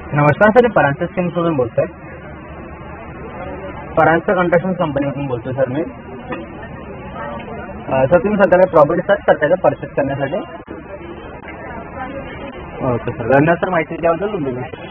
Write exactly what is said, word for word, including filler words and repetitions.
नमस्कार सर, मी परांजपे सिंगमधून बोलतोय. परांजपे कन्स्ट्रक्शन कंपनीमधून बोलतोय सर मी. सर तुम्ही सध्याला प्रॉपर्टी सर्च करताय का परचेस करण्यासाठी? ओके सर, धन्यवाद सर माहिती दिल्याबद्दल. तुम्ही